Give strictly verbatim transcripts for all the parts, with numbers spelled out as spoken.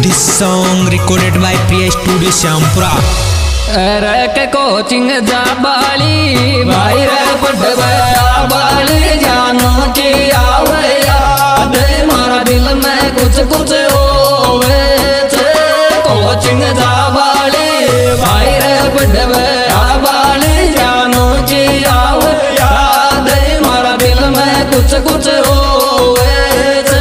This song recorded by Priya Studio Syampura. अरे के coaching जा बाली भाई रे पढ़वया बाली जानो की आवे याद मारा दिल में कुछ कुछ होवे छे कोचिंग जा बाली भाई रे पढ़वया बाली जानो की आवे याद मारा दिल में कुछ कुछ होवे छे।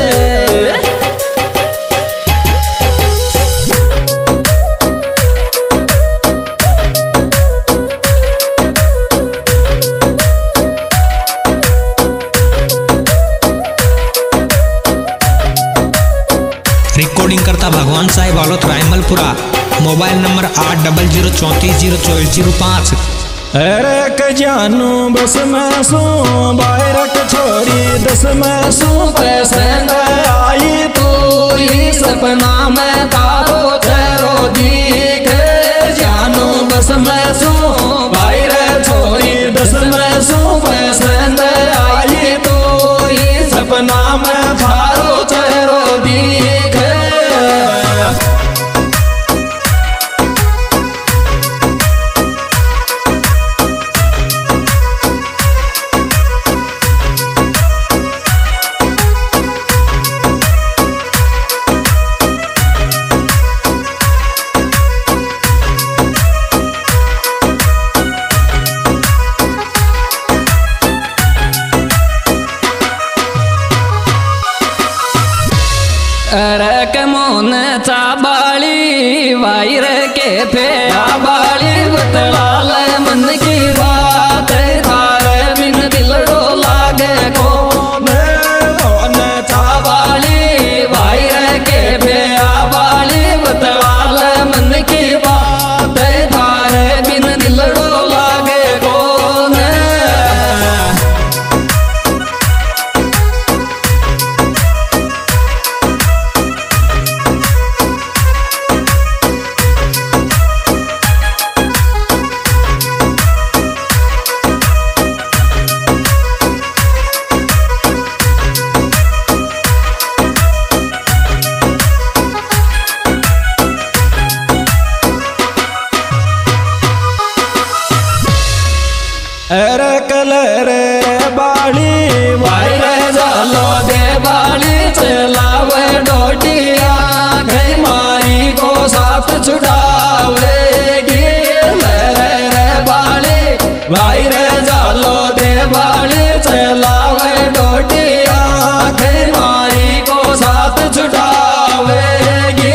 रिकॉर्डिंग करता भगवान साहिब आलोत रायमलपुरा। मोबाइल नंबर आठ डबल जीरो चौंतीस जीरो चौबीस जीरो पाँच। अरे के जानू बस मैं सू बाहर छोरी दस मैं सू पसंद आई तू ही सपना में तारो तेरो दिखे जानू बस मैं सू भाई रे छोरी दस मैं सू पसंद आई तू ही सपना में तारो तेरो दिखे। अरे के मोन चाबाली वायर के फेया बाली बतलाल मन की बात थारे बिन दिल रो लागे को मोन चाबाली वायर के फेया बाली बतलाल मन की बात थारे बिन दिल रो लागे को। अरे कलर बाली वायर जालो दे बाली चलावे डोटिया गई मारी को साथ छुड़ावेगी रे बाली वायर जालो दे बाली चलावे डोटिया गई मारी को साथ छुड़ावेगी।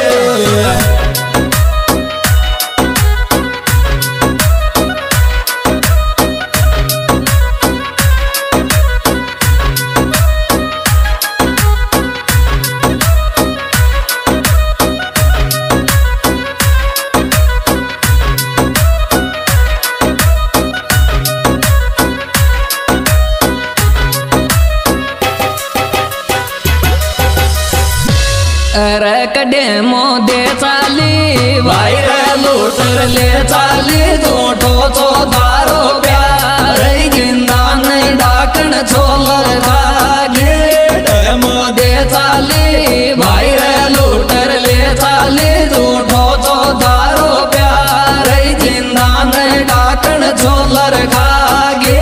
अरे कड़े मोदे चाली भाई रे लूटर ले चाली जोटो चो दारो प्यार जिंदा नहीं डाकन छोलर खागे मोदे चाली भाई रे लूटर ले चाली जोटो चो दारो प्यार जिंदा नहीं डाकन छोलर खागे।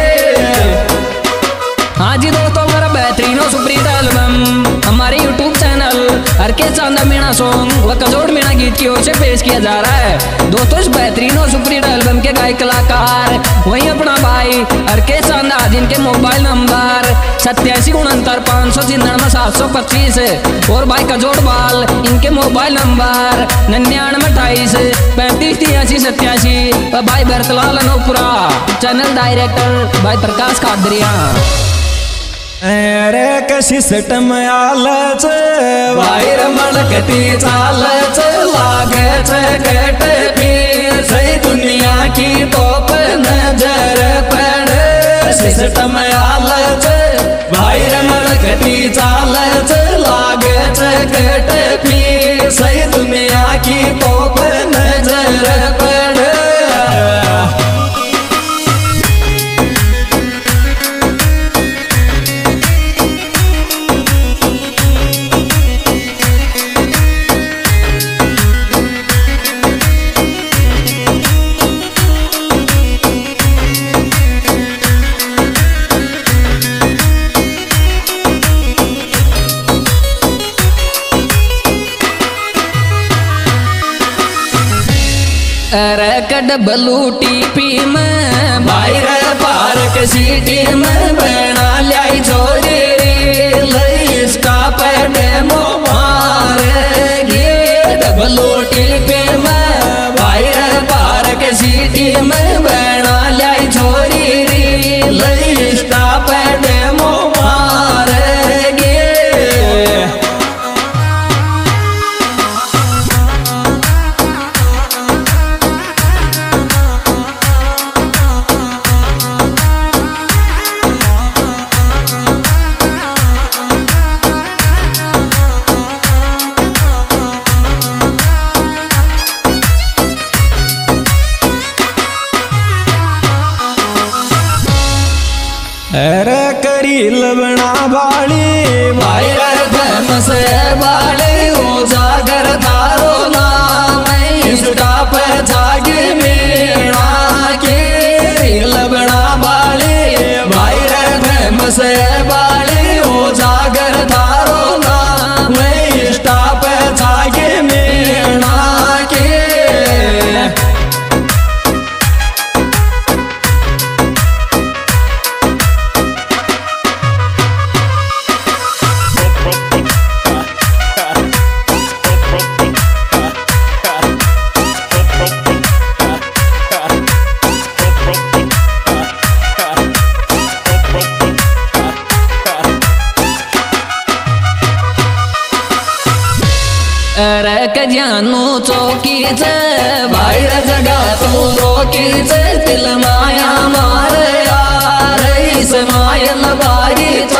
हाँ जी दोस्तों मेरा बेहतरीन और सुप्रीत एल्बम हमारे यूट्यूब चैनल हर के चांदा मीणा सॉन्ग व कजोड़ मीणा गीत की ओर से पेश किया जा रहा है। दोस्तों इस बेहतरीन और सुप्रीत एल्बम के गायक कलाकार वहीं अपना भाई हर के चांदा जिनके मोबाइल नंबर सत्यासी उनहत्तर पाँच सौ निन्यानवे सात सौ पच्चीस और भाई कजोड़ बाल इनके मोबाइल नंबर निन्यानवे अट्ठाईस पैंतीस तिरासी सत्यासी व भाई भरतलाल अनोपुरा चैनल डायरेक्टर भाई प्रकाश कादरिया। अरे कशी सिस्टम आलच वायर मलकती चालच लागच कट फिर सही दुनिया की तोप नजर पड़े सिस्टम आलच वायर मलकती चालच लागच कट फिर सही दुनिया की तोप नजर पड़े। अरे डबलू टीपी में बाहर पार्क सिटी में बना लाई छोरी इसका पे डेमो मारेगी डबलू टीपी में बाहर पार्क सिटी में बना लाई छोरी इसका पे डेमो मारेगी। अरे करी लबना बाली बाहर फेमस बाले उजागर थारो नाम इसका पे जागे मेरा के लबना बाले बाहर फेमस बाले उजागर थारो नाम इसका पे जागे मेरा के। अरे जानू चौकी से बाहर जगा तू रोकी से दिल माया मारे यार इस मायल बारी